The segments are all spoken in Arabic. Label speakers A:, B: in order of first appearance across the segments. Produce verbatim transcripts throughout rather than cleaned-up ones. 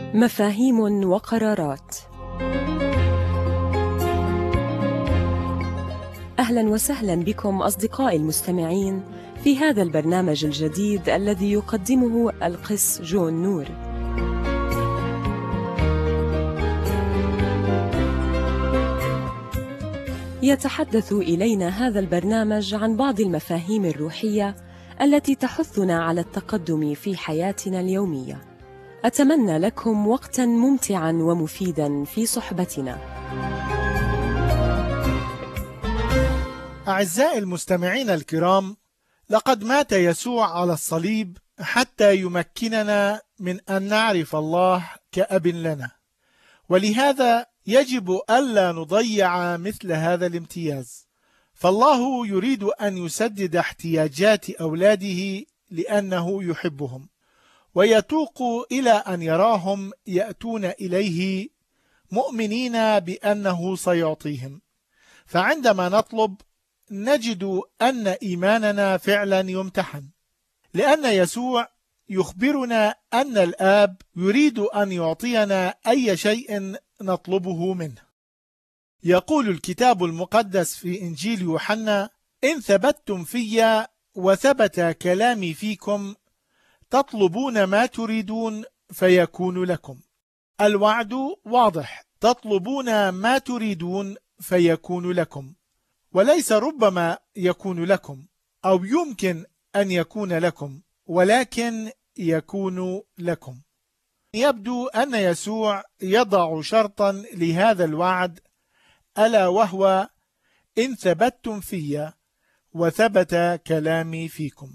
A: مفاهيم وقرارات. أهلا وسهلا بكم أصدقائي المستمعين في هذا البرنامج الجديد الذي يقدمه القس جون نور. يتحدث إلينا هذا البرنامج عن بعض المفاهيم الروحية التي تحثنا على التقدم في حياتنا اليومية. أتمنى لكم وقتاً ممتعاً ومفيداً في صحبتنا.
B: أعزائي المستمعين الكرام، لقد مات يسوع على الصليب حتى يمكننا من أن نعرف الله كأب لنا، ولهذا يجب ألا نضيع مثل هذا الامتياز، فالله يريد أن يسدد احتياجات أولاده لأنه يحبهم، ويتوق إلى أن يراهم يأتون إليه مؤمنين بأنه سيعطيهم. فعندما نطلب نجد أن إيماننا فعلا يمتحن، لأن يسوع يخبرنا أن الآب يريد أن يعطينا أي شيء نطلبه منه. يقول الكتاب المقدس في إنجيل يوحنا: إن ثبتتم في وثبت كلامي فيكم تطلبون ما تريدون فيكون لكم. الوعد واضح: تطلبون ما تريدون فيكون لكم، وليس ربما يكون لكم أو يمكن أن يكون لكم، ولكن يكون لكم. يبدو أن يسوع يضع شرطا لهذا الوعد، ألا وهو: إن ثبتتم في وثبت كلامي فيكم.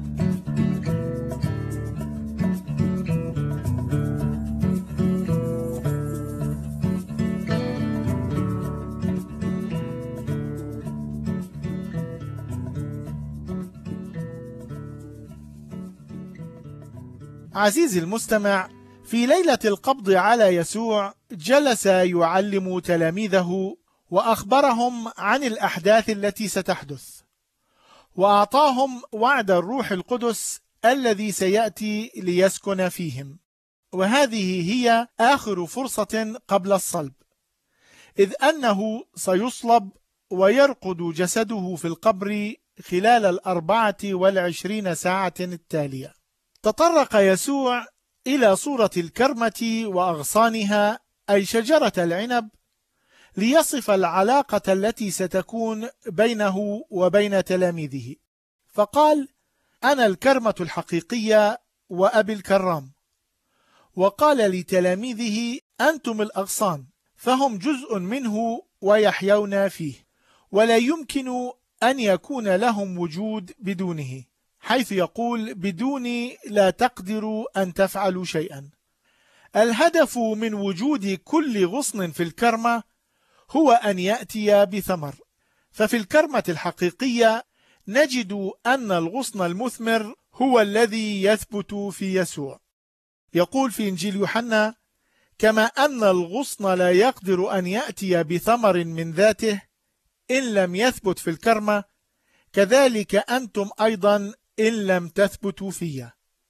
B: عزيزي المستمع، في ليلة القبض على يسوع جلس يعلم تلاميذه وأخبرهم عن الأحداث التي ستحدث، وأعطاهم وعد الروح القدس الذي سيأتي ليسكن فيهم، وهذه هي آخر فرصة قبل الصلب، إذ أنه سيصلب ويرقد جسده في القبر خلال الأربعة والعشرين ساعة التالية. تطرق يسوع إلى صورة الكرمة وأغصانها، أي شجرة العنب، ليصف العلاقة التي ستكون بينه وبين تلاميذه، فقال: أنا الكرمة الحقيقية وأبي الكرام. وقال لتلاميذه: أنتم الأغصان، فهم جزء منه ويحيون فيه، ولا يمكن أن يكون لهم وجود بدونه، حيث يقول: بدوني لا تقدروا أن تفعلوا شيئا. الهدف من وجود كل غصن في الكرمة هو أن يأتي بثمر، ففي الكرمة الحقيقية نجد أن الغصن المثمر هو الذي يثبت في يسوع. يقول في إنجيل يوحنا: كما أن الغصن لا يقدر أن يأتي بثمر من ذاته إن لم يثبت في الكرمة، كذلك أنتم أيضا إن لم تثبتوا فيها.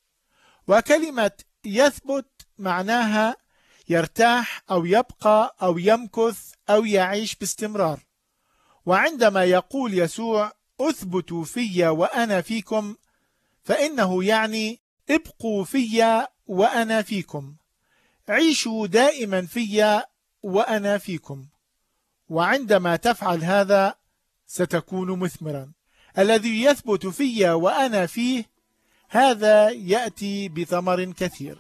B: وكلمة يثبت معناها يرتاح أو يبقى أو يمكث أو يعيش باستمرار. وعندما يقول يسوع: أثبتوا في وأنا فيكم، فإنه يعني ابقوا في وأنا فيكم، عيشوا دائما في وأنا فيكم، وعندما تفعل هذا ستكون مثمرا. الذي يثبت في وأنا فيه هذا يأتي بثمر كثير.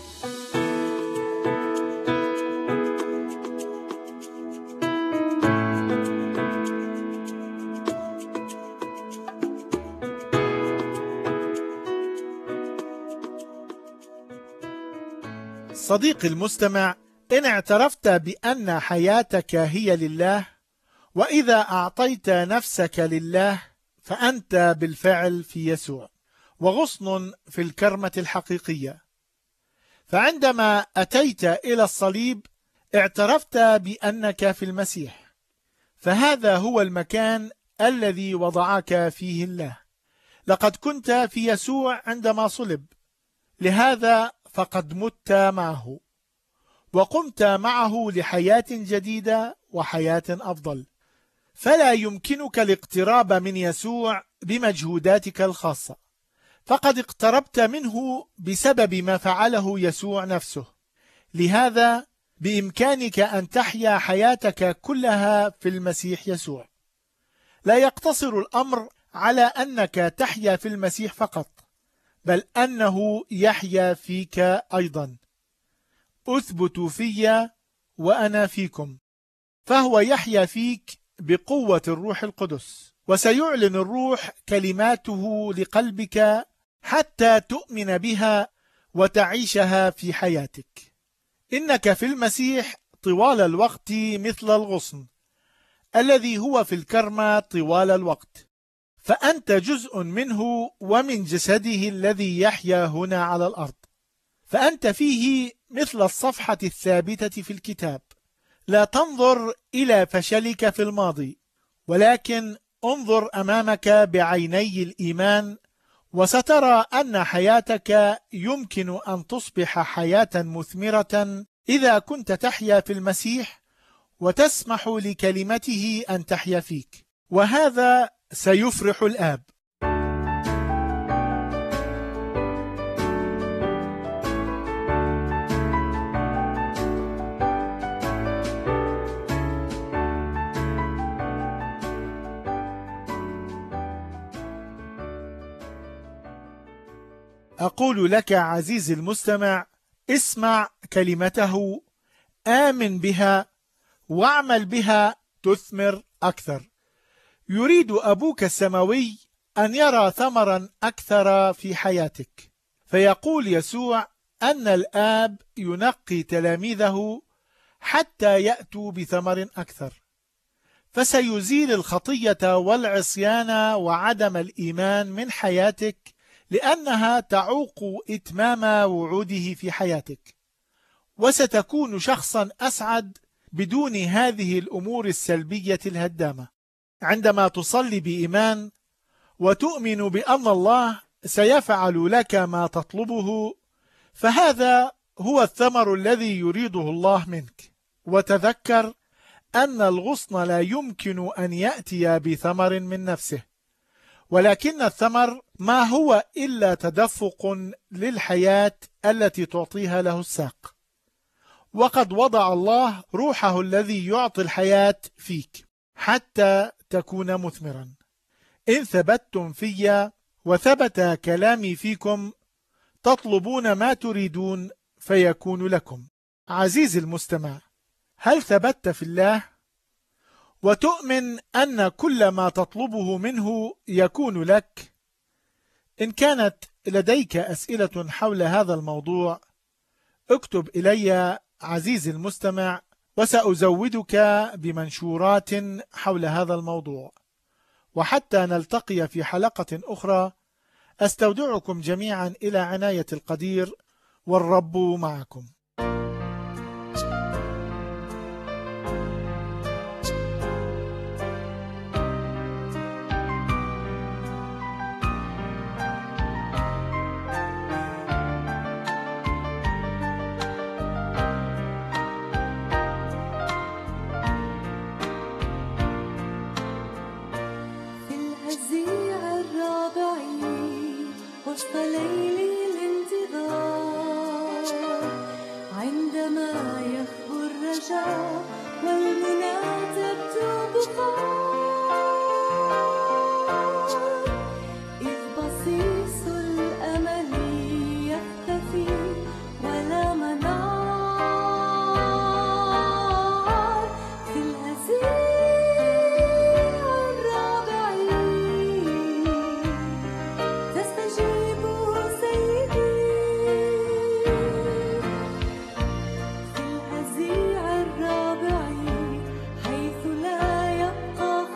B: صديقي المستمع، إن اعترفت بأن حياتك هي لله، وإذا أعطيت نفسك لله، فأنت بالفعل في يسوع وغصن في الكرمة الحقيقية. فعندما أتيت إلى الصليب اعترفت بأنك في المسيح، فهذا هو المكان الذي وضعك فيه الله. لقد كنت في يسوع عندما صلب، لهذا فقد مت معه، وقمت معه لحياة جديدة وحياة أفضل. فلا يمكنك الاقتراب من يسوع بمجهوداتك الخاصة، فقد اقتربت منه بسبب ما فعله يسوع نفسه. لهذا بإمكانك أن تحيا حياتك كلها في المسيح يسوع. لا يقتصر الأمر على أنك تحيا في المسيح فقط، بل أنه يحيا فيك أيضا. أثبتوا في وأنا فيكم. فهو يحيا فيك بقوة الروح القدس، وسيعلن الروح كلماته لقلبك حتى تؤمن بها وتعيشها في حياتك. إنك في المسيح طوال الوقت مثل الغصن الذي هو في الكرمة طوال الوقت، فأنت جزء منه ومن جسده الذي يحيا هنا على الأرض. فأنت فيه مثل الصفحة الثابتة في الكتاب. لا تنظر إلى فشلك في الماضي، ولكن انظر أمامك بعيني الإيمان، وسترى أن حياتك يمكن أن تصبح حياة مثمرة إذا كنت تحيا في المسيح وتسمح لكلمته أن تحيا فيك، وهذا سيفرح الآب. أقول لك عزيزي المستمع، اسمع كلمته، آمن بها واعمل بها تثمر أكثر. يريد أبوك السماوي أن يرى ثمرا أكثر في حياتك. فيقول يسوع أن الآب ينقي تلاميذه حتى يأتوا بثمر أكثر، فسيزيل الخطية والعصيان وعدم الإيمان من حياتك، لأنها تعوق إتمام وعوده في حياتك. وستكون شخصا أسعد بدون هذه الأمور السلبية الهدامة. عندما تصلي بإيمان وتؤمن بأن الله سيفعل لك ما تطلبه، فهذا هو الثمر الذي يريده الله منك. وتذكر أن الغصن لا يمكن أن يأتي بثمر من نفسه، ولكن الثمر ما هو إلا تدفق للحياة التي تعطيها له الساق. وقد وضع الله روحه الذي يعطي الحياة فيك حتى تكون مثمرا. إن ثبتتم في وثبت كلامي فيكم تطلبون ما تريدون فيكون لكم. عزيزي المستمع، هل ثبت في الله وتؤمن أن كل ما تطلبه منه يكون لك؟ إن كانت لديك أسئلة حول هذا الموضوع اكتب إلي عزيزي المستمع، وسأزودك بمنشورات حول هذا الموضوع. وحتى نلتقي في حلقة أخرى، أستودعكم جميعا إلى عناية القدير، والرب معكم.
C: وسط ليل الانتظار، عندما يخبو الرجاء والمنى تبدو بخار، إذ بصيص الأمل يختفي ولا منار، في الهزيع الرابع تستجيب سيدي، في الهزيع الرابع حيث لا يبقى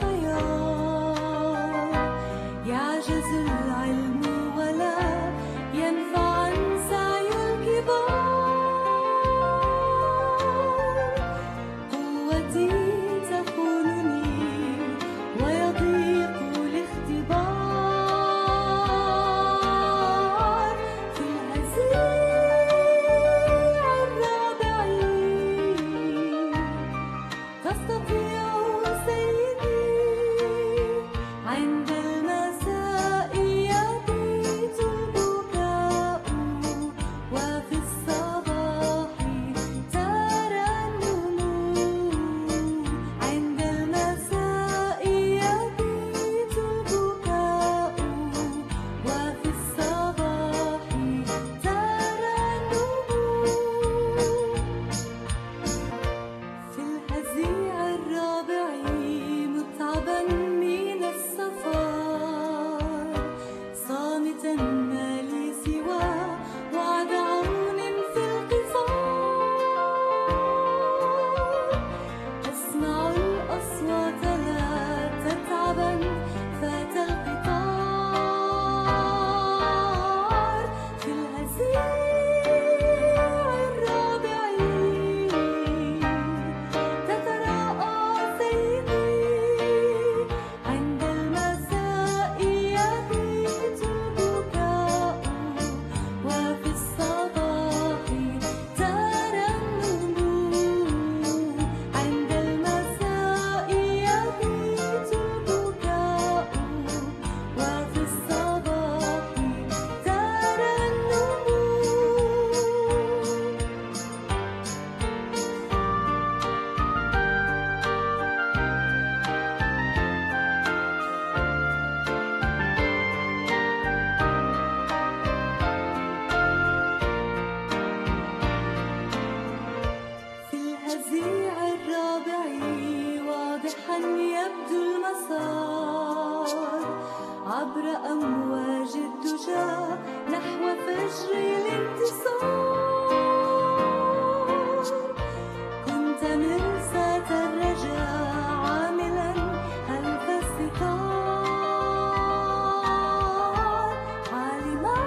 C: انتصار عبر أمواج الدجى نحو فجر الانتصار. كنت مرساة الرجاء عاملا خلف الستار، عالما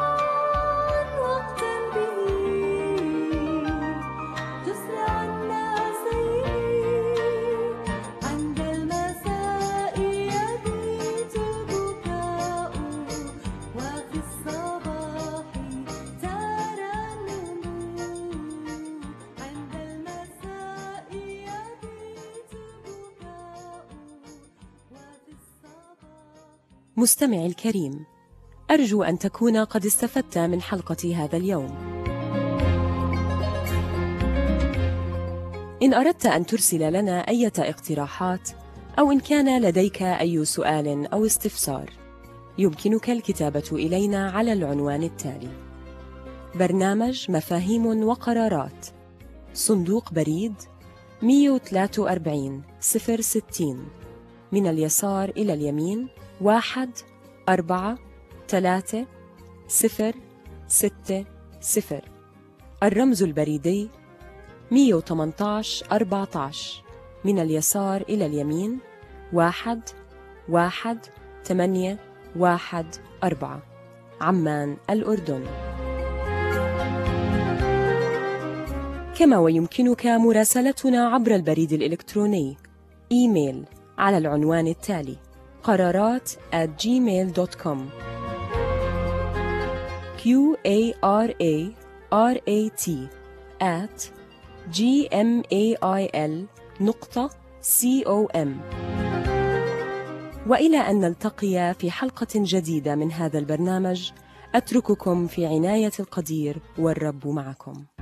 C: وقتا به تسرع الناس عند المساء يبيت البكاء وفي الصباح ترنم. عند المساء يبيت البكاء وفي الصباح.
A: مستمعي الكريم، أرجو أن تكون قد استفدت من حلقة هذا اليوم. إن أردت أن ترسل لنا أي اقتراحات أو إن كان لديك أي سؤال أو استفسار، يمكنك الكتابة إلينا على العنوان التالي: برنامج مفاهيم وقرارات، صندوق بريد مئة وثلاثة وأربعين صفر ستين، من اليسار إلى اليمين واحد أربعة ثلاثة صفر ستة صفر. الرمز البريدي مئة وثمانية عشر أربعة عشر، من اليسار إلى اليمين واحد واحد ثمانية واحد أربعة، عمان الأردن. كما ويمكنك مراسلتنا عبر البريد الإلكتروني إيميل على العنوان التالي: قرارات at gmail dot com. q a r a r a t at gmail نقطة com. وإلى أن نلتقي في حلقة جديدة من هذا البرنامج، أترككم في عناية القدير والرب معكم.